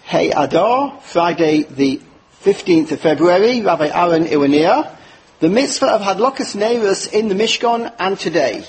Hey Adar, Friday the 15th of February, Rabbi Aaron Iwania, the mitzvah of Hadlokas Neiros in the Mishkan and today.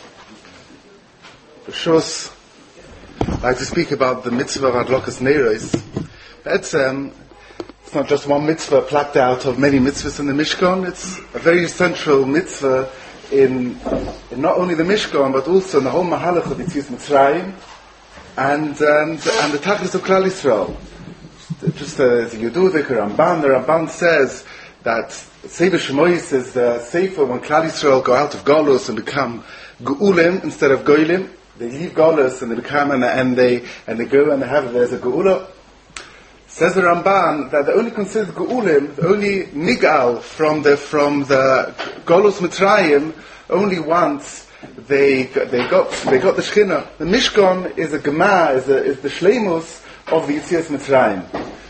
Shos, I'd like to speak about the mitzvah of Hadlokas Neiros. It's not just one mitzvah plucked out of many mitzvahs in the Mishkan. It's a very central mitzvah in not only the Mishkan but also in the whole Mahalach of Yetzias Mitzrayim and the Tachlis of Klal Yisrael. Just as you do the Ramban says that Sefer Shemois is the Sefer when Klal Yisrael go out of Galus and become Geulim instead of Goylim. They leave Galus and they become and they go and they have there's a Geula. Says the Ramban that they only considered Geulim, only Nigal from the Galus Mitzrayim only once they got the Shechina. The Mishkan is a Gemah, is the Shleimus of the Yetzias Mitzrayim.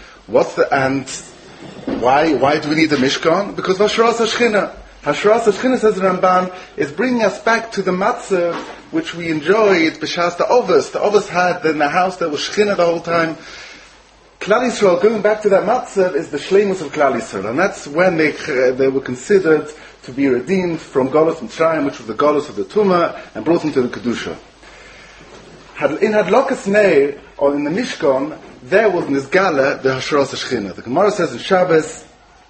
Why do we need the Mishkan? Because Hashras HaShechina. Hashras HaShechina, says the Ramban, is bringing us back to the matzah which we enjoyed b'shas the Ovos. The Ovos had in the house that was Shechina the whole time. Klal Yisrael, going back to that matzah, is the Shleimus of Klal Yisrael, and that's when they were considered to be redeemed from Galus Mitzrayim, which was the Galus of the Tumah, and brought into the Kedusha. In Hadlokas Neir, or in the Mishkan, there was Nizgala, the Hashras HaShechina. The Gemara says in Shabbos,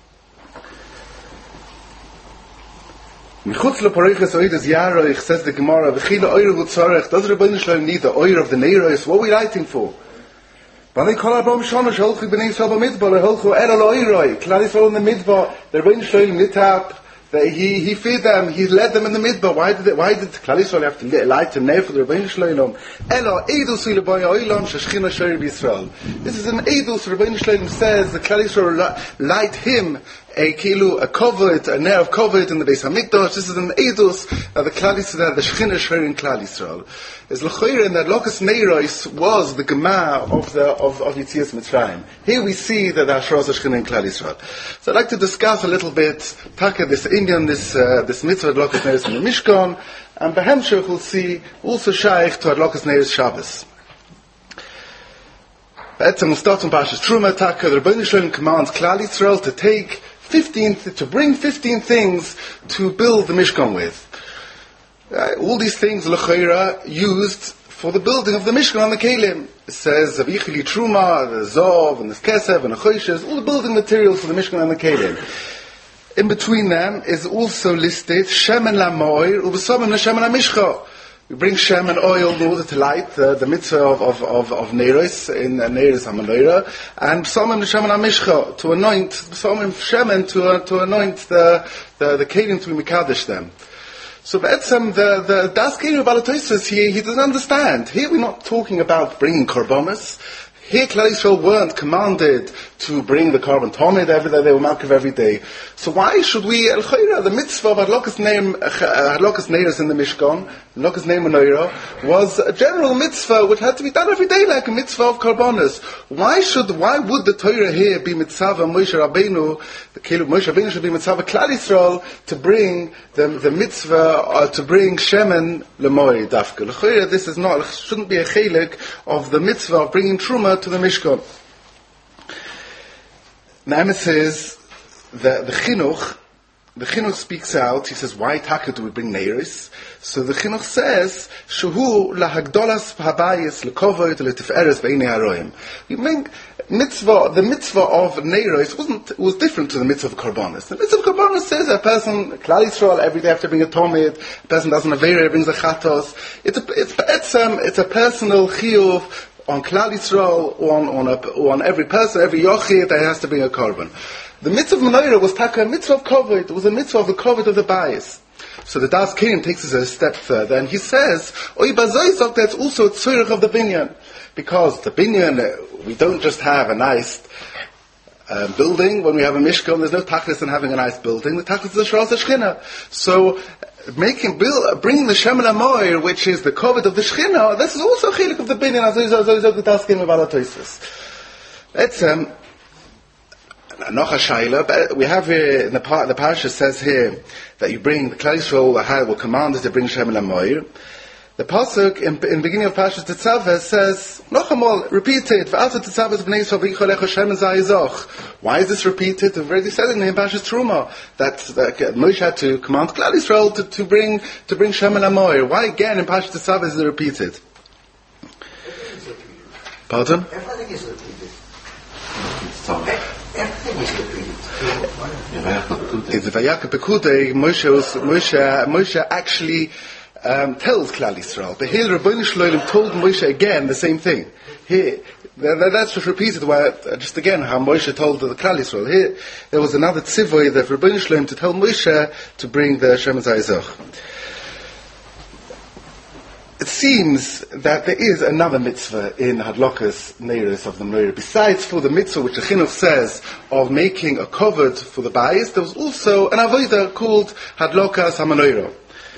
Michutz lePareiches Oides Yaroich, says the Gemara, V'chila Oyer Vutzarech, does Rebbeinu Shalom need the Oyer of the Neiros? What are we writing for? B'nei kol ha'bam shomesh holchu b'nei Yisrael b'midbar, holchu el al-oiroi. Klal Yisrael in the midbar, the Rebbeinu Shalom lit up, he fed them, he led them in the midbar. Why did Klal Yisrael have to light a nail for the Rebbeinu Shalom? Elo edus ilabaya oilam sheshchina shari b'Yisrael. This is an edus. Rebbeinu Shalom says the Klal Yisrael light him a kovod, a nail of kovod in the Beis Hamikdash. This is an edus that the Klal Yisrael, the Shechina shari in Klal Yisrael. Is l'choyre in that Hadlokas Neiros was the Gemah of Yetzias Mitzrayim. Here we see that the Hashras HaShechina in Klal Yisrael. So I'd like to discuss a little bit Taka, this Indian, this mitzvah Hadlokas Neiros in the Mishkan, and Behemshech we'll see also shaykh to Hadlokas Neiros Shabbos. We'll start from Parshas Truma. Taka, the Rebbeinu Shalom commands Klal Yisrael to bring 15 things to build the Mishkan with. All these things, l'chayra, used for the building of the Mishkan and the Kelim. It says, Avichili Truma, the Zov, and the Kesev, and the Choishes, all the building materials for the Mishkan and the Kelim. In between them is also listed, Shemen Lamoir, Ubesomim Shemen HaMishcha. We bring Shem and oil in order to light the mitzvah of Neiros, in Neiros HaManoira, and Psalmim Shemen HaMishcha, to anoint, Psalmim Shemen, to anoint the Kelim, to Mikadesh them. So the Das Kelim Balatoisus here, he doesn't understand. Here we're not talking about bringing korbanos. Here Klal Yisrael weren't commanded to bring the carbon tomid every day, they were makriv every day. So why should we, the mitzvah of Hadlokas Neiros in the Mishkan, Hadlokas Neir Menorah, was a general mitzvah which had to be done every day like a mitzvah of karbonos. Why would the Torah here be mitzvah Moshe Rabbeinu, the Kelub Moshe Rabbeinu should be mitzvah Klal Yisrael to bring the mitzvah, to bring Shemen Lemoy Dafka. This shouldn't be a chelik of the mitzvah of bringing Truma to the Mishkan. Naaman says that the Chinuch speaks out. He says, why taka do we bring Neiros? So the Chinuch says, Shuhu lahagdolas habayis lekovod letiferes beinei haroim. We bring the mitzvah of Neiros was different to the mitzvah of Karbonos. The mitzvah of Karbonos says a person, Klal Yisrael, every day have to bring a tomid, a person doesn't avera, brings a chatos. It's a personal chiyuv on Klal Yisrael, on every person, every yochid that has to bring a korban. The mitzvah of Menorah was taka a mitzvah of kovod. It was a mitzvah of the kovod of the bayis. So the Das Kelim takes us a step further, and he says, Oy bazoy that's also a tzurich of the binyan. Because the binyan, we don't just have a nice building. When we have a mishkan, there's no tachlis in having a nice building. The tachlis is the Hashras HaShechina. So bringing the Shemen HaMoir, which is the kovod of the Shechina, this is also a chilik of the binyan, as the Das Kelim about Atoisus. That's Noch a Shaila, we have here, the parasha says here, that you bring, the Klal Yisrael will command us to bring Shemen HaMoir. The pasuk in the beginning of Parshas Tetzaveh says, Nochamal, repeated, V'asa Tetzaveh b'nei Yisrael v'yichol echa Shem zayizach. Why is this repeated? We've already said it in Parshas Truma that Moshe had to command Klal Yisrael to bring Shem el Amoir. Why again in Parshas Tetzaveh is it repeated? Pardon? Everything is repeated. In the Vayakah Pekudei, Moshe actually tells Klal Yisrael. The Hil Rabbeinu Shloim told Moshe again the same thing. Here, that's just repeated. Just again, how Moshe told the Klal Yisrael. Here, there was another tzivoy that Rabbeinu Shloim to tell Moshe to bring the Shem Zayizach. It seems that there is another mitzvah in Hadlokas Neiros of the Menorah. Besides for the mitzvah which the Chinuch says of making a covered for the bayis, there was also an avodah called Hadlokas HaMenorah.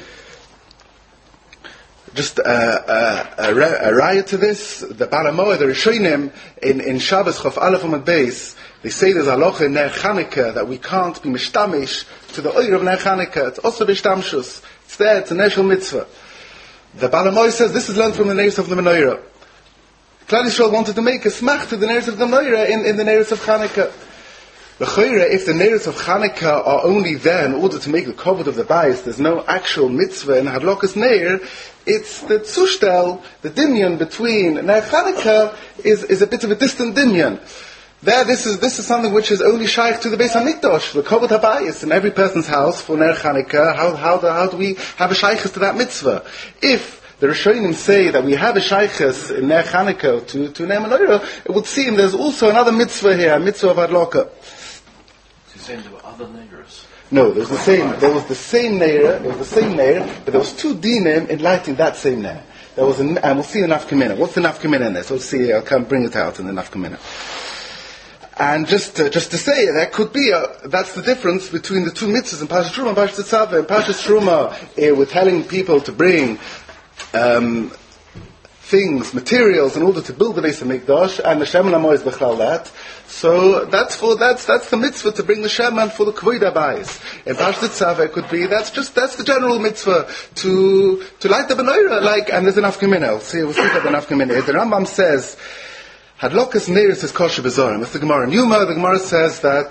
Just a raya to this, the Balamoa, the Rishonim, in Shabbos Chof Aleph Amud Beis, they say there's a halacha in Ner Chanukah that we can't be mishtamish to the oil of Ner Chanukah. It's also b'shtamshus. It's there, it's a neshul mitzvah. The Balamoy says this is learned from the Neiros of the Menorah. Klal Yisrael wanted to make a smach to the Neiros of the Menorah in the Neiros of Chanukah. L'choira, if the Neiros of Chanukah are only there in order to make the covet of the bayis, there's no actual mitzvah in Hadlokas Neir, it's the tzushtel, the dinyan between Ner Chanukah is a bit of a distant dinyan. There, this is something which is only shaykh to the Beis HaMikdash, the Kovot HaBayis, in every person's house for Ner Chanukah. How do we have a shaykhus to that mitzvah? If the Rishonim say that we have a shaykhus in Ner Chanukah to Ner Menorah, it would seem there's also another mitzvah here, a mitzvah of Hadloka. So you're saying there were other neighbors? No, there was the same Neir, but there was two dinim in lighting that same Neir. There was and we'll see the Nafkamina. What's the Nafkamina in this? We'll see, I'll come bring it out in the Nafkamina. And just to say, that could be, that's the difference between the two mitzvahs in Parshas Truma and Parshas Tetzaveh. In Parshas Truma, we're telling people to bring things, materials, in order to build the Beis HaMikdash, and the Shem Lamo is bechlal that. So that's the mitzvah to bring the Shem and for the Kvoid HaBayis. In Parshas Tetzaveh, it could be, that's the general mitzvah to light the menorah, and there's an Nafkamina. We'll see about the Nafkamina. The Rambam says, Hadlokas Neiros is kosher b'zorim. That's the Gemara in Yuma. The Gemara says that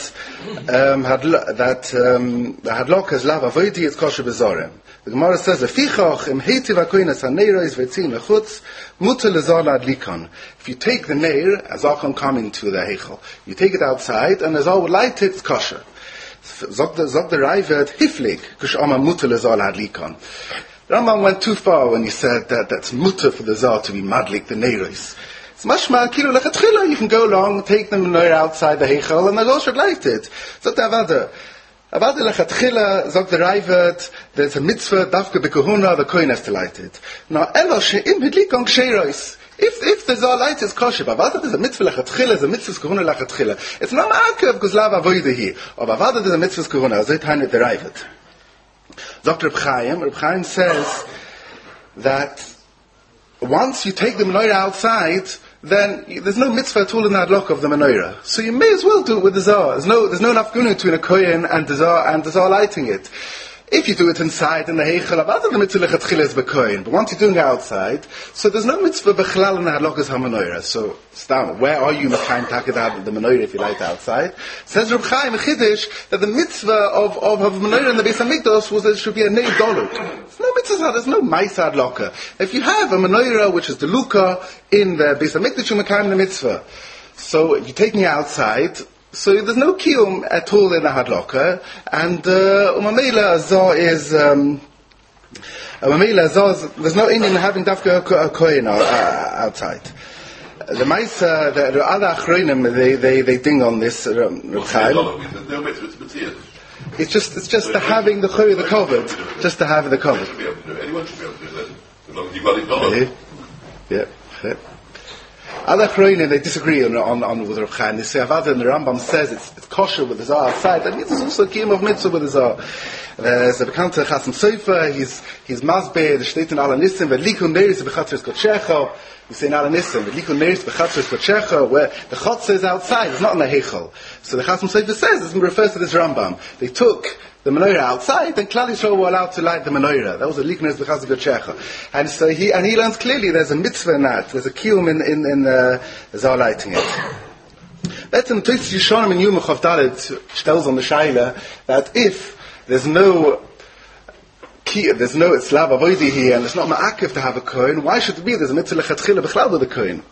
Hadlokas lav avoidi is kosher b'zorim. The Gemara says, "Lefichach im heitiv hakoynes haneiros v'etzin lechutz muter lezor ladlikon." If you take the neir, as Achon coming to the heichel, you take it outside, and as all would light it, it's kosher. Zog the Raivet hiflik kushama muter lezor ladlikon. Rambam went too far when he said that that's muter for the zar to be madlik the neiros. It's mashma kilu lechatchila. You can go along, take the menorah outside the heichel, and the Rosh should light it. Zog the Avada. Avada lechatchila, zog the Raivet, there's a mitzvah, dafka b'kuhuna, the kohen has to light it. Now, elo she'im hidlikon ksheiros. If the zar light is kosher, but Avada there's a mitzvah lechatchila, there's a mitzvah kuhuna lechatchila. It's not ma'akev, because lav avoida here. Of Avada there's a mitzvah kuhuna, zog the Raivet. Zog Reb Chaim says that once you take the menorah outside, then there's no mitzvah at all in the hadlok of the menorah. So you may as well do it with the zar. There's no nafguna between a kohen and the zar lighting it. If you do it inside in the heichel, the mitzvah lechatchila is b'kohen. But once you're doing it outside, so there's no mitzvah b'chlal in the hadlokas ha-menorah. So, where are you mekayim taked the menorah if you light it outside? Says Reb Chaim Chiddush that the mitzvah of menorah in the Beis HaMikdash was that it should be a nei doluk. There's no mitzvah, there's no ma'isa hadloka. If you have a menorah which is the luka in the Beis HaMikdash, you mekayim the mitzvah. So if you're taking it outside, so there's no kiyum at all in the hadloka, and umamela zah is there's no Indian having dafka a kohen outside. The Maisa, the other achronim, they ding on this. It's just to having the covered, just to have the covered. Anyone should be able to do that, as long as you've got it knowledge. Yeah. Other Achronim, they disagree on with Reb Chaim. They say Avada and the Rambam says it's kosher with the Zah outside. That means there's also a kiyum of mitzvah with the Zah. There's a bekannter Chasam Sofer. He's masbeh. The steht in Ala Nisim. V'likun neiris b'chatzres kodshecha. You say in Alanissim, Likun Neiros B'chatzos B'Checha, where the Chotzer is outside, it's not in the Heichel. So the Chasam Sofer says, it refers to this Rambam. They took the menorah outside, then Klal Yisrael were allowed to light the menorah. That was a Likun Neiros B'chatzos B'Checha. And so he learns clearly there's a mitzvah in that, there's a kiyum in Zohar lighting it. That's in Tosfos Yeshanim in Yom Chav Dalet stells on the Shaila that if there's no it's lav avoidi here and it's not ma'akiv to have a kohen, why should it be? There's a mitzvah lechatchila b'chlal with a kohen.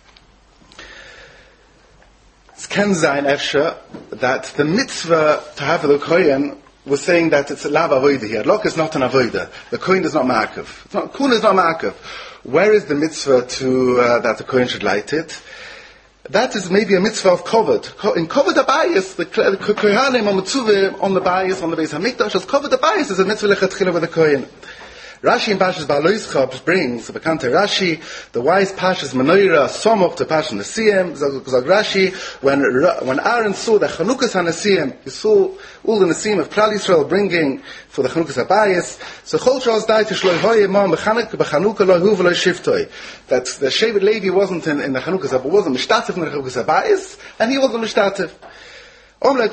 It's ken zayin efsha that the mitzvah to have the kohen was saying that it's lav avoidi here. Lok is not an avoida. The kohen is not ma'akiv. Kohen is not ma'akiv. Where is the mitzvah to that the kohen should light it? That is maybe a mitzvah of kovod. In kovod abayis, the kohanim on the bayis, on the Beis Hamikdash, as kovod abayis is a mitzvah lechatchila with the kohen. Rashi in Pashas Ba'aloischa brings, the Bekante Rashi, the wise Pashas Menorah sum up to Pashas Nesiyim, Zog Rashi, when Aaron saw the Chanukas HaNesiyim, he saw all the Nesiyim of Klal Yisrael bringing for the Chanukas HaBayis, so Chol Shos died to Shloi Hoye Mom B'Chanuka Lo Hu V'Lo Shiftoi, that the Shevet Levi wasn't in the Chanukas HaBayis, wasn't Mishtatif in the Chanukas HaBayis, and he wasn't Mishtatif. You have the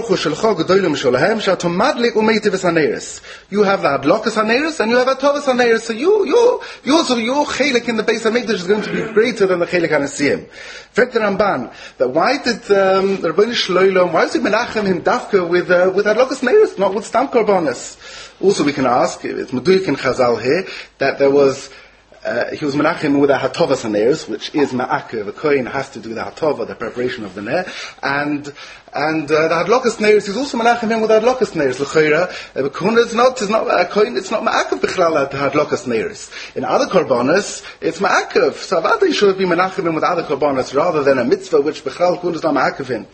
Hadlokas Haneris and you have Atovas Haneris. So your chelik in the Beis Hamikdash is going to be greater than the chelik Hanesiyim. Fact the Ramban, that why did the Rebbeinu Shloilom, why did Menachem him dafka with Hadlokas Haneris, not with Stam Korbanos? Also we can ask, it's Meduik in Chazal here, that there was he was menachem with a hatovas haneros, which is ma'akev. The kohen has to do the hatova, the preparation of the ner, and the hadlokas neros is also menachem him with the hadlokas neros. L'chayra, the kohen is not a kohen. It's not ma'akev b'chlal the hadlokas neros. In other korbanos, it's ma'akev. So avada should be menachem him with other korbanos rather than a mitzvah which b'chlal kohen is not ma'akev him.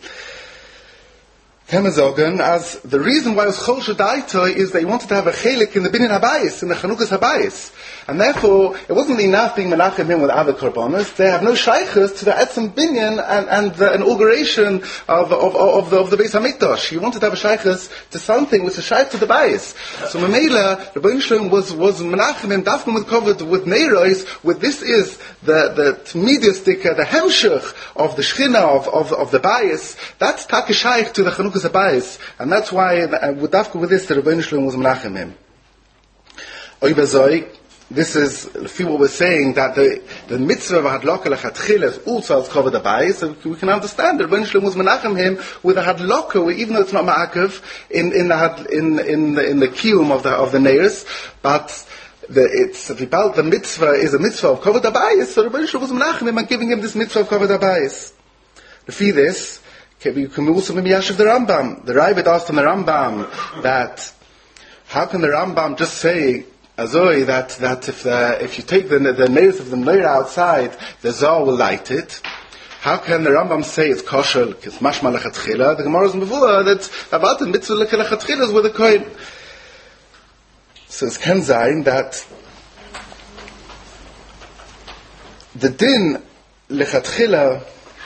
As the reason why it was Chol Shadaitoi is they wanted to have a chelik in the Binyan Habayis, in the Chanukas Habayis. And therefore, it wasn't enough being menachem him with other korbanos. They have no shaykhs to the Etzem Binyan and the inauguration of the Beis Hamikdash. He wanted to have a shaykhs to something which is shaykh to the Bayis. So Mamela, the Rebbeinu Shalom was menachem him, dafkum with covered with neiros, with this is the tmidistika, the hemshech of the shchina of the Bayis. That's taki shaykh to the Chanukas Habayis. And that's why, with dafkum with this, the Rebbeinu Shalom was menachem him. Oy bezoi, this is what we're saying, that the mitzvah of hadloka lechatchila is also as covered abayis, so we can understand that Rebbeinu Shalom was menachem him with a hadloka, even though it's not ma'akev in the kiyum of the neiros, but the mitzvah is a mitzvah of covered abayis, so Rebbeinu Shalom was menachem him and giving him this mitzvah of covered abayis. Lefi this, we can also maybe yashiv the Rambam. The Ravid asked on the Rambam that how can the Rambam just say Azoi, that if you take the neiros of the menorah outside, the Zohar will light it. How can the Rambam say it's kosher, it's mashma lechatchila? The Gemara is mevua that about the mitzvah lechatchila is with the kohen. So it's can zayin that the din lechatchila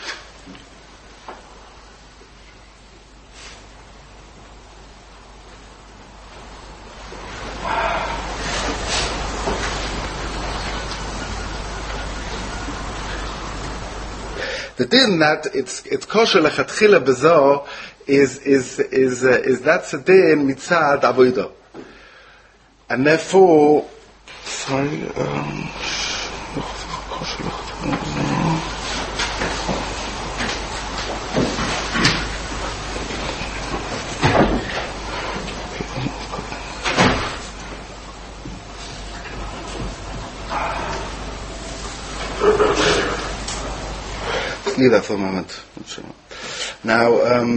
the din that it's kosher lechatchila bezo is that's a din mitzad avodah, and therefore leave that for a moment. Now,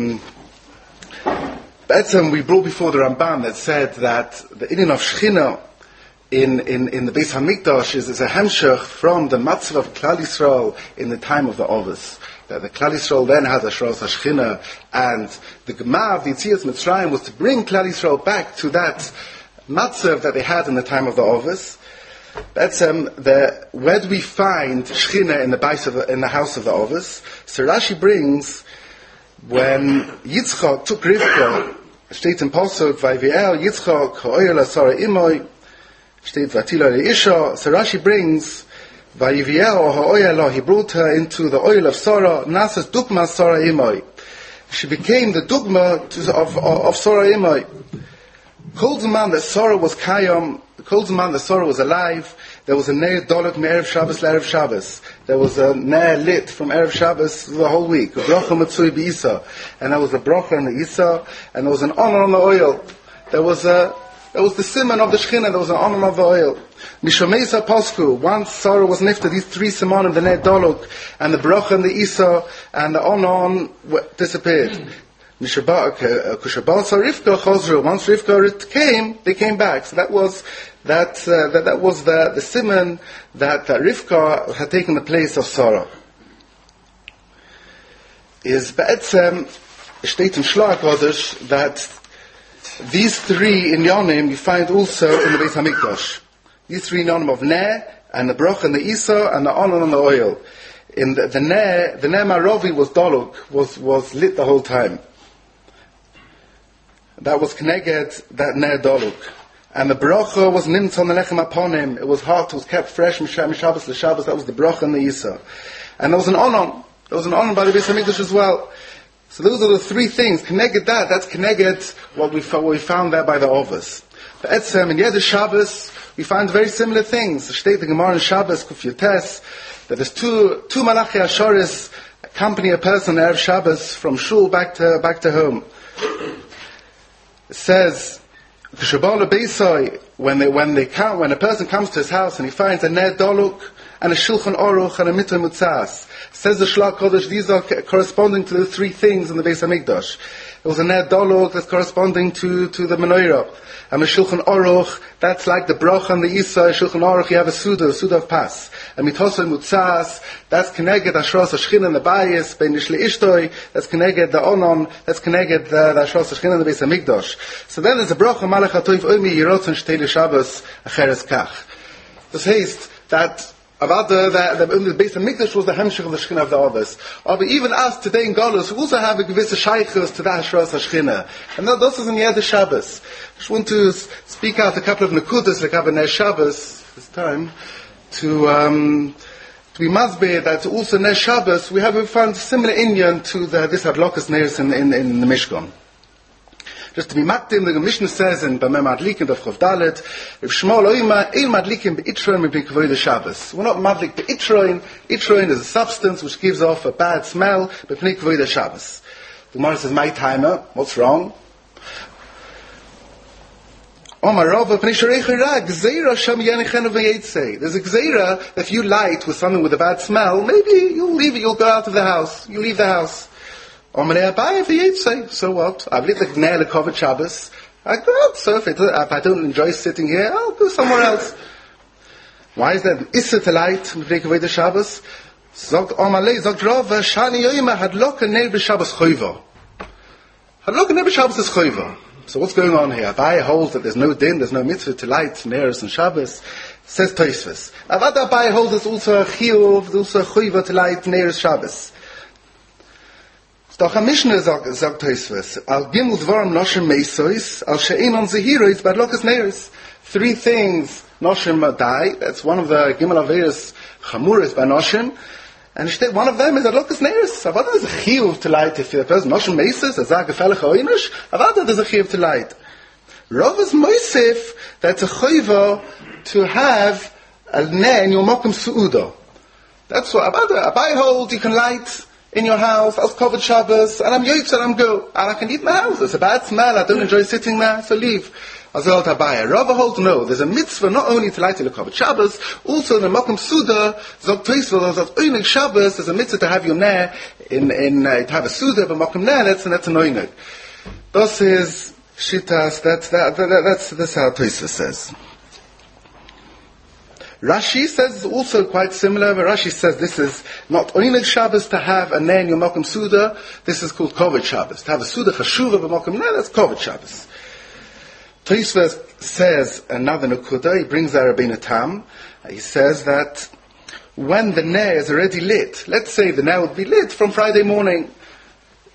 we brought before the Ramban that said that the inyan of Shechina in the Beis Hamikdash is a hemshech from the matzvah of Klal Yisrael in the time of the Ovis. That the Klal Yisrael then had a Shros HaShechina, and the Gemara of the Yetzias Mitzrayim was to bring Klal Yisrael back to that matzvah that they had in the time of the Ovis. That's where do we find Shechina in the house of the Ovis? So Rashi brings when Yitzchak took Rivka, steht in Posuk Vayiviel Yitzchak ha'oyer la'sara imoy, steht vatila le'isha. So Rashi brings Vayiviel ha'oyelo, he brought her into the oil of Sarah, Nasas dugma Sarah imoi. She became the dugma of Sarah imoi. Called the man that Sarah was kayam, called the man that Sarah was alive. There was a neir dolok me'erev Shabbos le'erev Shabbos. There was a neir lit from erev Shabbos the whole week. A bracha matzui b'isa, and there was a bracha in the isa, and there was an honor on the oil. There was the simon of the shechina. There was an honor of the oil. Mishomeisa Pasku, once Sarah was nifted, these three simonim, the neir dolok, and the bracha and the isa, and the honor disappeared. Kushabal Rivka Chosru. Once Rivka came, they came back. So that was the simon that Rivka had taken the place of Sarah. Is Be'etzem steht im Shloach Kodesh that these three inyanim you find also in the Beis Hamikdash. These three inyanim of Ner and the Broch and the Isa and the Onan and the oil. In the Ner Maravi was Doluk, was lit the whole time. That was Kneged, that Ner Doluk. And the Bracha was Nimt on the Lechem Aponim. It was hot, it was kept fresh, Mishabbos l'Shabbos, that was the Bracha and the Isa. And there was an Onan. There was an Onan by the Beis Hamikdash as well. So those are the three things. Kneged that's Kneged what we found there by the Ovas. But Etzem, in Yeder Shabbos, we find very similar things. The State the Gemara in Shabbos, Kuf Yotes, that there's two Malachi Ashoris accompany a person Erev Shabbos from Shul back to home. It says, when a person comes to his house and he finds a Ner Doluk and a Shulchan Aruch and a Mitzvah Mutzas, says the Shlach Kodesh, these are corresponding to the three things in the Beis Hamikdash. There was a Ner Doluk that's corresponding to the Menorah. And a Shulchan Aruch, that's like the Bracha and the Isa. Shulchan Aruch, you have a Suda of Pas. And Mitosoi Mutzas, that's Keneged Ashros HaShechina and the Bayis, Ben Nishli Ishtoi, that's Keneged the Onon, that's Keneged the Ashros HaShechina and the Beis Hamikdash. So then there's a Bracha Malach HaToiv Oimi Yirotzen Shtei Shabbos Acheres Kach. This says that Avada, the Beis Hamikdash was the Hemshech of the Shechina of the others. But even us today in Golus, we also have a gewisse Sheichus to that Ashros HaShechina. And this is in Yeder Shabbos. I just want to speak out a couple of Nekudas, like Ner Shabbos, this time, to be masbeh that also Ner Shabbos, we found similar inyan to this Hadlokas Neiros in the Mishkan. Just to be makdim, the Mishnah says in Bameh Madlikim, Daf Chof Dalet, if Shmuel Oima, Ein Madlikim be'itroin mipnei kavod Shabbos. We're not madlik be'itroin. Itroin is a substance which gives off a bad smell, mipnei kavod Shabbos. The Gemara says, my timer, what's wrong? There's a gzeira that if you light with something with a bad smell, maybe you'll leave it, you'll go out of the house, you leave the house. So what? I've lit the Ner Lekavod Shabbos. I go out, so if I don't enjoy sitting here, I'll go somewhere else. Why is that? Issa to light, Mipnei Kavod Shabbos? Zogt Omalei, Zogt Rava, Shani Yoyima, Hadloka Ner B'Shabbos Choiva. Hadloka Ner B'Shabbos is Choiva. So what's going on here? Abai holds that there's no din, there's no mitzvah to light Neros and Shabbos. Says Tosfos. Avada Abai holds there's also a chiyuv, there's also a chiyuv to light Neros Shabbos. Doch a Mishnah sagt Tosfos, al gimel dvarim noshim meisois, al she'enon zehirois badlokas Neros. Three things noshim die. That's one of the gimel averos chamuris by noshim. And one of them is Adlokas Neiros. Avada there's a chiyuv to light if the person noshim meisos, a zag gefällig oinish. Avada there's a chiyuv to light. Rav is moisif that's a chiyuv to have a ner in your mokum suuda. That's what Avada. Abai hold you can light in your house, as covered Shabbos, and I'm yotz and I'm go, and I can eat in my house. It's a bad smell, I don't enjoy sitting there, so leave. As well to Abaya. Rava holds no, there's a mitzvah not only to light the covered Shabbos, also in the Makom Suda, Zog Toisvel, Zog Oinig Shabbos, there's a mitzvah to have your ner, to have a Suda, but Makom ner, that's an Oinig. This is Shitas, that's how Toisvel says. Rashi says also quite similar, but Rashi says this is not Oinig Shabbos to have a ner in your Makom Suda, this is called Kovet Shabbos. To have a Suda Chashuva, but Makom ner, that's Kovet Shabbos. Tosfos says another Nukuda, he brings there Rabbeinu Tam, he says that when the ner is already lit, let's say the ner would be lit from Friday morning,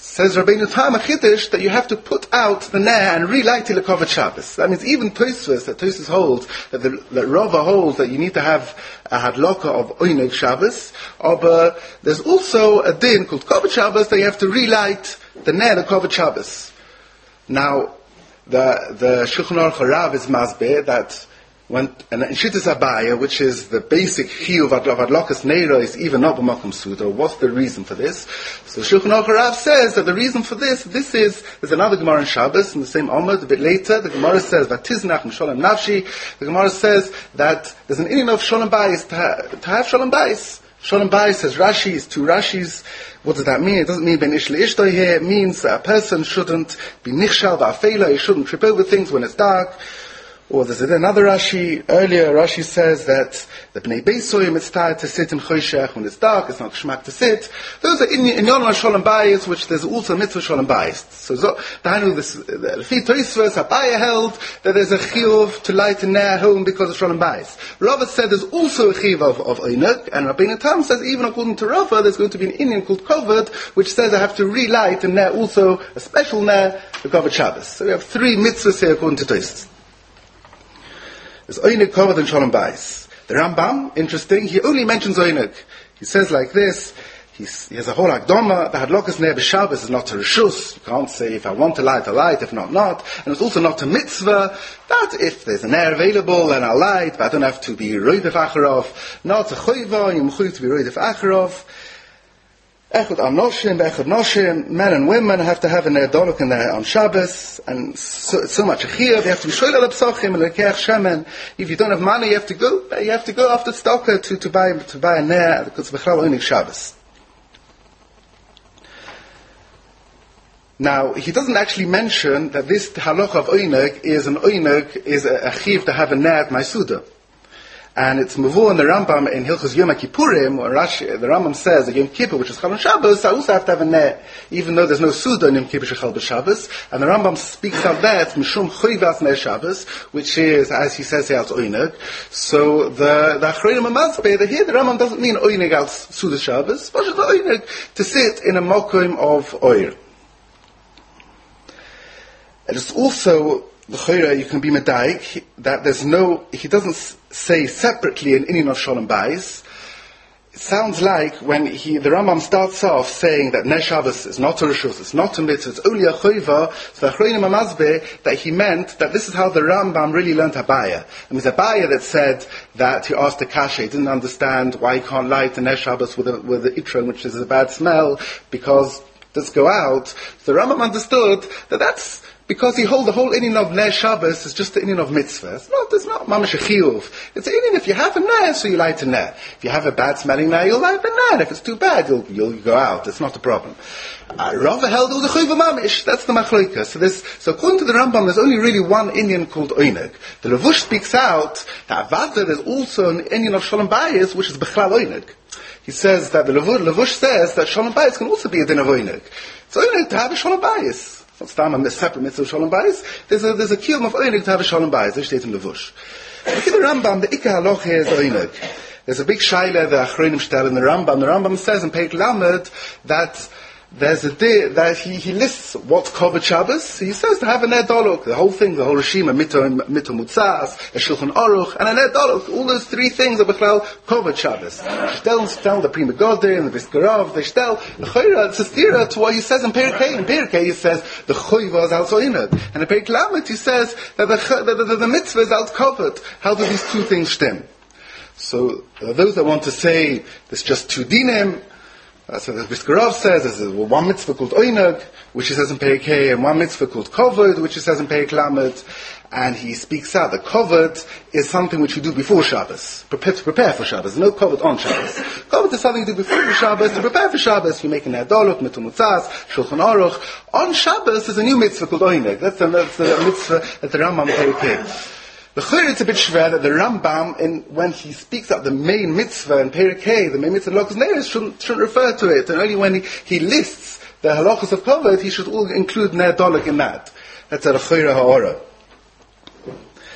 Says Rabbeinu Tam Chiddush that you have to put out the ner and relight it lekovat Shabbos. That means even Tosfos holds that Rava holds that you need to have a hadloka of oineg Shabbos. But there's also a din called kovat Shabbos that you have to relight the ner lekovat Shabbos. Now, the Shulchan Aruch Rav is masbeh that when in Shittas Abaya, which is the basic chiyuv of adlokas neira, is even not b'makom suda. What's the reason for this? So Shulchan Aruch Rav says that the reason for this is there's another Gemara in Shabbos in the same Amud a bit later. The Gemara says that tiznach m'sholem nafshi. The Gemara says that there's an inyan of sholem bayis to have sholem bayis. Sholem bayis says Rashi is two Rashis. What does that mean? It doesn't mean ben ish le'ishto here. It means that a person shouldn't be nichshal ba'afela. He shouldn't trip over things when it's dark. Or there's another Rashi, earlier Rashi says that the Bnei Beisoyim it's tired to sit in Choshech when it's dark, it's not Shmak to sit. Those are in Yonah Sholem Bayis, which there's also Mitzvah Sholem Bayis. So Dahanu, the Lefi Tosfos, Abaya held that there's a chiyuv to light a ner home because of Sholem Bayis. Rava said there's also a chiyuv of Oinuk, and Rabbeinu Tam says even according to Rava there's going to be an Indian called Kovod, which says I have to relight a ner, also a special ner, the Kovod Shabbos. So we have three mitzvahs here according to Tosfos. There's Oinuk, Kovod, and Sholem Bayis. The Rambam, interesting, he only mentions Oinuk. He says like this, he has a whole Akdoma, the Hadlokas Ner B'Shabbos is not a Rishus. You can't say, if I want to light, I'll light, if not, not. And it's also not a mitzvah, that if there's an air available, then I'll light, but I don't have to be Roidef Acharov. Not a Choyva, you're Mechuyev to be Roidef Acharov. Echad Anoshim, Echad Noshim, men and women have to have an Erdolok in there on Shabbos, and so much a chiyuv, you have to be shoyl al psochim, and lekech shemen. If you don't have money, you have to go after tzedakah to buy a ner, because it's b'chal oinig Shabbos. Now, he doesn't actually mention that this halacha of oinig is a chiyuv to have a ner at Maisuda. And it's Mavur in the Rambam in Hilchos Yom Kippurim, or the Rambam says that Yom Kippur, which is Chal on Shabbos, I also have to have a ner, even though there's no Suda in Yom Kippur Shechal b'Shabbos. And the Rambam speaks of that, Mishum Choyvas Ner Shabbos, which is, as he says here, it's Oineg. So the Achronim Amazbeh, here the Rambam doesn't mean Oineg al Suda Shabbos, but it's Oineg to sit in a Mokim of Oir. And it's also, the Chayra, you can be Medaik, that he doesn't say separately in Inyan of Sholem Bayis. It sounds like when the Rambam starts off saying that Ner Shabbos is not a Rishus, it's not a mitzvah, it's only a Choyva, so the Achronim Amazbeh, that he meant that this is how the Rambam really learned Abaya. And it was Abaya that said that he asked the Kasha, he didn't understand why he can't light a Ner Shabbos with the Itron, which is a bad smell, because let's go out. So the Rambam understood that that's because he holds the whole inyan of Ner Shabbos is just the inyan of mitzvah. It's not mamash a chiyuv. It's an inyan if you have a ner, so you light a ner. If you have a bad smelling ner, you'll light a ner. If it's too bad, you'll go out. It's not a problem. Rava held all the chiyuv mamish. That's the machloika. So according to the Rambam, there's only really one inyan called oineg. The Levush speaks out that avada there's also an inyan of Sholem Bayis, which is bechlal oineg. He says that the Levush says that Sholem Bayis can also be a din of oineg. It's oineg to have a Sholem Bayis. It's not a separate mitzvah of Sholem Bayis. There's a kiyum of oineg to have a Sholem Bayis. This states in Levush. Look at the Rambam, the Ikar Haloch here is oineg. There's a big shaila, the Achronim shtel in the Rambam. The Rambam says in Peik Lamed that there's a day that he lists what's Kovod Shabbos. He says to have an Ner Dolok, the whole thing, the whole Rishima, Mito Mutzas, a Shulchan Aruch, and an Ner Dolok. All those three things are Bechlal Kovod Shabbos. Shtel the Prima Goder and the Viskarov, they shtel the Chayra, it's a stira to what he says in Perikei. In Perikei he says the Choyva is also Inad. And in Peik Lamed he says that the mitzvah is out Kovod. How do these two things stem? So those that want to say there's just two dinim, so the Viskarov says there's one mitzvah called Oineg, which he says in Perikei, and one mitzvah called Kovod, which he says in Perik Lamed, and he speaks out that Kovod is something which you do before Shabbos, to prepare for Shabbos. No Kovod on Shabbos. Kovod is something you do before Shabbos, to prepare for Shabbos. You make an Erdolok, Mito Mutzas, Shulchan Aruch. On Shabbos is a new mitzvah called Oineg. That's the mitzvah at the Rambam Perikei. The Chayr, it's a bit schwer that the Rambam, when he speaks up the main mitzvah in Perikei, the main mitzvah Halachos Neiros shouldn't refer to it, and only when he lists the Halachos of Kovod, he should all include Ner Dolok in that. That's a Chayr HaOra.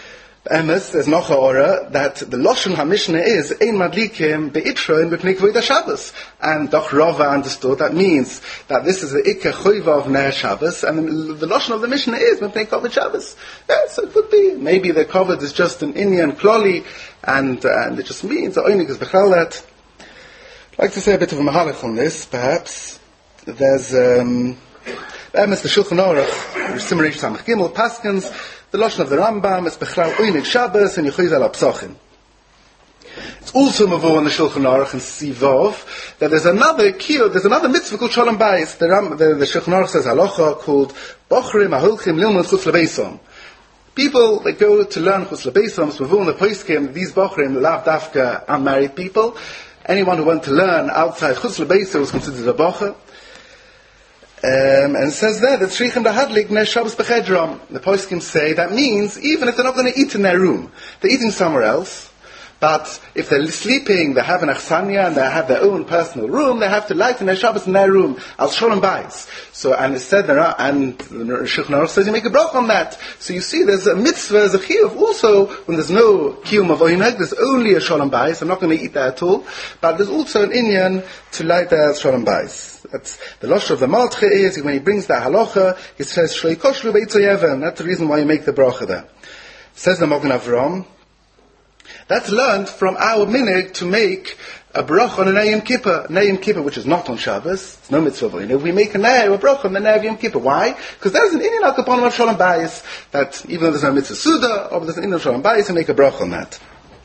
Emes, there's noch a ora, that the Lashon HaMishnah is Ein Madlikim Be'itron B'pnei Kvoid HaShabbos. And Doch Rava understood that means that this is the Ikke Choyva of Ner Shabbos, and the Lashon of the Mishnah is B'pnei Kvoid Shabbos. Yeah, so it could be. Maybe the Kvoid is just an Inyan Kloli, and it just means the Oinig is Bechal that. I'd like to say a bit of a mahalach on this, perhaps. There's, Emes, the Shulchan Aruch, Simon Reish Samach Gimel, Paskins, the Lashon of the Rambam is Bechlau Oinig Shabbos and Yechoyz al Psachim. It's also mavur in the Shulchan Aruch and Sivov that there's another mitzvah called Shalom Bayis. The Shulchan Aruch says halacha called Bochrim Ahulchim Lilmud Chutz Lebeisom. People that go to learn Chutz Lebeisom, mavur in the Poskim, these Bochrim, Lav Dafka, unmarried people. Anyone who went to learn outside Chutz Lebeisom was considered a Bocher. And it says there that Shrichim Dahadlik Ner Shabbos Bechedram. The Poskim say that means even if they're not going to eat in their room, they're eating somewhere else. But if they're sleeping, they have an achsanya and they have their own personal room, they have to light in their Shabbos in their room. Al Sholem Bayis. So, and it said there, and the Shulchan Aruch says you make a brach on that. So you see, there's a mitzvah, there's a chiyuv. Also, when there's no kiyum of oineg, there's only a Sholem Bayis. I'm not going to eat that at all. But there's also an inyan to light there Sholem Bayis. That's the losh of the Maltche is when he brings that halacha, he says Shloi Koshlu Beitzoyevem. That's the reason why you make the bracha there. Says the Magen Avram. That's learned from our minhag to make a bracha on an Yom Kippur. Yom Kippur, which is not on Shabbos, it's no mitzvah. We make a bracha on the Ner of Yom Kippur. Why? Because there's an Inyan al Kaponim of Shalom Bayis that even though there's no mitzvah Suda, or there's an Inyan of Shalom Bayis, and make a bracha on that.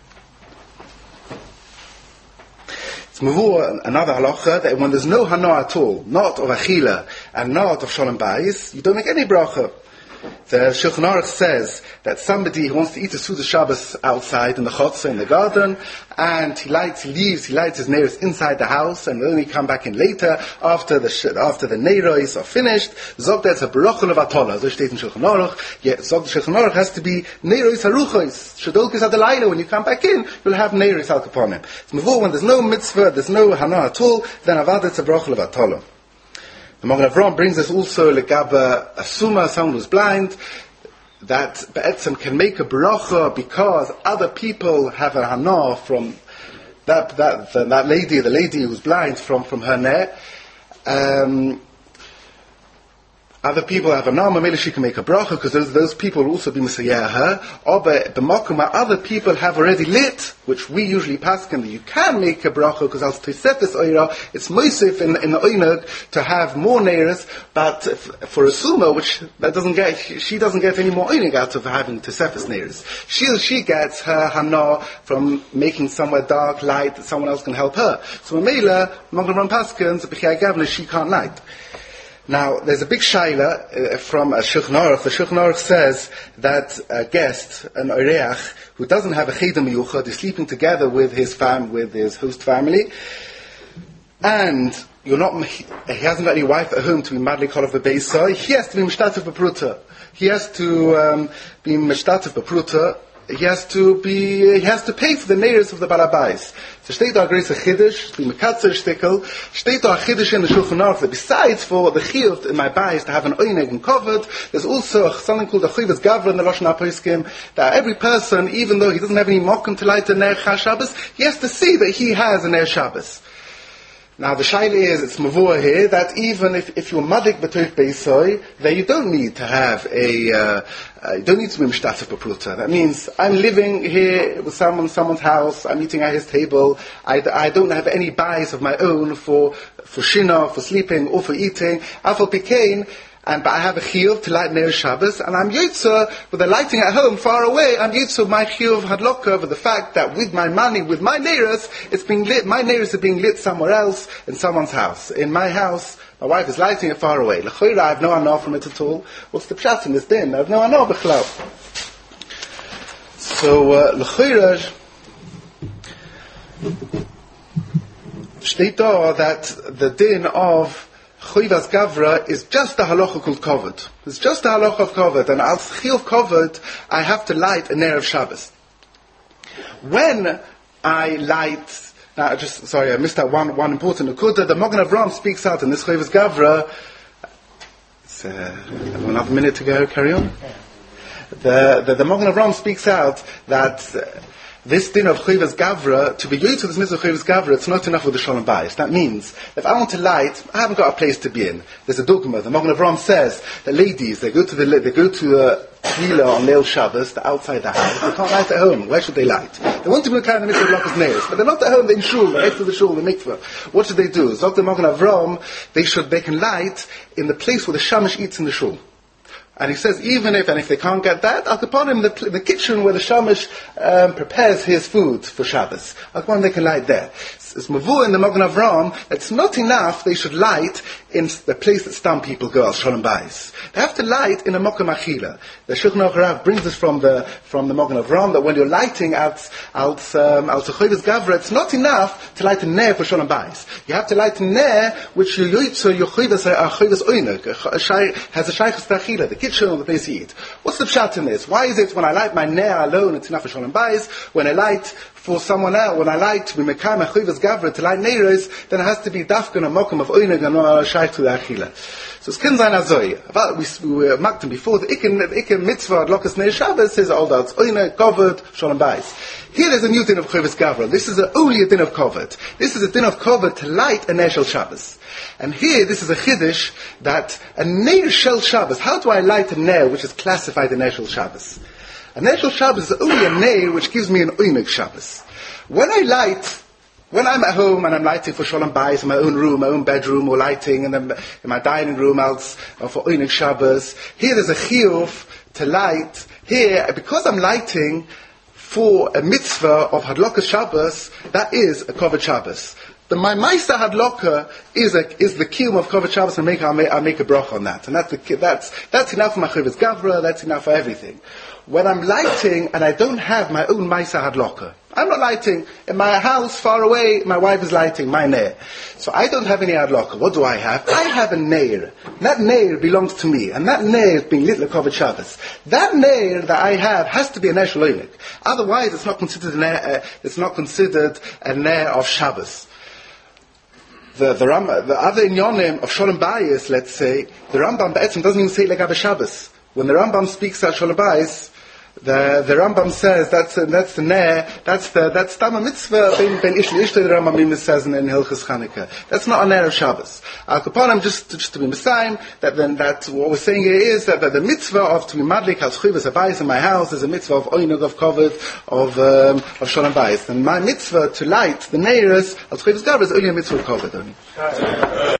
It's mavur another halacha that when there's no hana at all, not of achila and not of Shalom Bayis, you don't make any bracha. The Shulchan Aruch says that somebody who wants to eat a Suda Shabbos outside in the chotzer, in the garden, and he lights his neiros inside the house, and will only come back in later after the neiros are finished. Zog that's a bracha levatola. So steht in Shulchan Aruch. Yeah, zog the Shulchan Aruch has to be neiros haruchos. Shadolkis adelaila. When you come back in, you'll have neiros al kaponim. It's mavur when there's no mitzvah, there's no hana at all, then avad it's a bracha levatola. The Magen Avram brings us also legaba asuma, someone who's blind, that be'etzem can make a bracha because other people have a hana from that lady, the lady who's blind from her ner. Other people have a nama, maybe she can make a bracha because those people will also be misayah her. Or b'makom other people have already lit, which we usually paskin that you can make a bracha because as tosefes oira, it's moisif in the oinug to have more neiros. But for a suma, which she doesn't get any more oinug out of having tosefes neiros. She gets her hana from making somewhere dark, light that someone else can help her. So Mamela, Magen Avram paskins, b'chiyah gavna, she can't light. Now, there's a big shaila from Shulchan Aruch. The Shulchan Aruch says that a guest, an oreach, who doesn't have a cheder miyuchad, is sleeping together with his host family, and he hasn't got any wife at home to be madly called of the beisai, he has to be mishtatif b'pruta. He has to be mishtatif b'pruta. He has to pay for the neiros of the balabais. So steht da greise chiddush, the mekatzer shtickle, steht da chiddush in the Shulchan Aruch that besides for the chiyuv in my bais to have an oineg and covered, there's also something called a chiyuvas gavra in the Lashon HaPoskim, that every person, even though he doesn't have any mokum to light a ner Shabbos, he has to see that he has a ner Shabbos. Now the shaila is, it's mavur here, that even if you're madik b'toich beisoi, then you don't need to have you don't need to be mishtatef b'pruta. That means I'm living here with someone's house, I'm eating at his table, I don't have any bias of my own for shina, for sleeping, or for eating. Afal pikein, but I have a chiyuv to light Ner Shabbos, and I'm yotzer with the lighting at home far away. I'm yotzer my chiyuv hadloka over the fact that with my money, with my neiros, it's being lit. My neiros are being lit somewhere else in someone's house. In my house, my wife is lighting it far away. L'choira, I have no anah from it at all. What's the pshat in this din? I have no anah b'chlal. So l'choira, steht da that the din of Choyvas Gavra is just a halacha called covered. It's just a halacha of covered, and as chiyuv covered, I have to light a ner of Shabbos. When I light, I missed out one important nekuda. The Magen Avram speaks out in this Choyvas Gavra. Have another minute to go. Carry on. the Magen Avraham speaks out that this din of Chayvas Gavra, to be used to this mitzvah of Chayvas Gavra, it's not enough with the Shalom Bayis. That means, if I want to light, I haven't got a place to be in. There's a dogma. The Magen Avraham says that ladies, they go to the Tefillah on Leil Shabbos, they're outside the house. They can't light at home. Where should they light? They want to be kind of the mitzvah of Lakas Neis, but they're not at home. They're in shul, they're next to the shul, the mikveh. What should they do? Zok the Magen Avraham, they can light in the place where the shamash eats in the shul. And he says, even if they can't get that, I'll upon him the kitchen where the shamash prepares his food for Shabbos. I'll upon they can light there. It's mavur in the Magen Avraham, it's not enough they should light in the place that stam people go, al Shalom Bayis. They have to light in a Mokum Achila. The Shulchan Aruch Rav brings us from the Magen Avraham that when you're lighting out Chayvas Gavra, it's not enough to light a ner for Shalom Bayis. You have to light a ner which you yitzo your Chayvas Oinuk, has a Shaychus Ta'achila, the kitchen or the place you eat. What's the pshat in this? Why is it when I light my ner alone, it's enough for Shalom Bayis? When I light for someone else, when I light to be Mekayim Chayvas Gavra, to light neiros, then it has to be dafkan a mokum of oineg and not a shaykh to the achila. So it's kin zayin azoi. We were maktim before the ikin mitzvah adlokas neir Shabbos says all that oineg covered shalom bayis. Here there's a new din of Chayvas Gavra. This is only a din of covered. This is a din of covered to light a neir shel Shabbos. And here this is a chiddush that a neir shel Shabbos. How do I light a neir which is classified a neir shel Shabbos? A neir shel Shabbos is only a neir which gives me an oineg Shabbos. When I'm at home and I'm lighting for Shalom Bayis in my own room, my own bedroom, or lighting in my dining room for Oineg Shabbos, here there's a chiyuv to light. Here, because I'm lighting for a mitzvah of Hadlokas Shabbos, that is a Kovod Shabbos. My Maisa Hadloka is the kiyum of Kovod Shabbos, and I'll make a bracha on that. And that's enough for my Chayvas Gavra, that's enough for everything. When I'm lighting and I don't have my own Maisa Hadloka, I'm not lighting. In my house, far away, my wife is lighting my neir. So I don't have any Hadloka. What do I have? I have a neir. That neir belongs to me. And that neir is being lit like Kovod Shabbos. That neir that I have has to be a neir shel oineg. Otherwise, it's not considered a neir of Shabbos. The other inyonim of Shalom Bayis, let's say, the Rambam Be'etzim doesn't even say Legabe Shabbos. When the Rambam speaks at Shalom Bayis, the Rambam says that's the ner, that's Tama Mitzvah ben Ish L'Ishto, the Rambam says in Hilchos Chanukah. That's not a ner of Shabbos. Al Kaponim, just to be Messiah, that what we're saying here is that the mitzvah of to be madlik al Chayvas Bayis in my house is a mitzvah of oinug, of kovod, of Shalom Bayis. And my mitzvah to light the neiros al Chayvas Gavra is only a mitzvah of kovod only.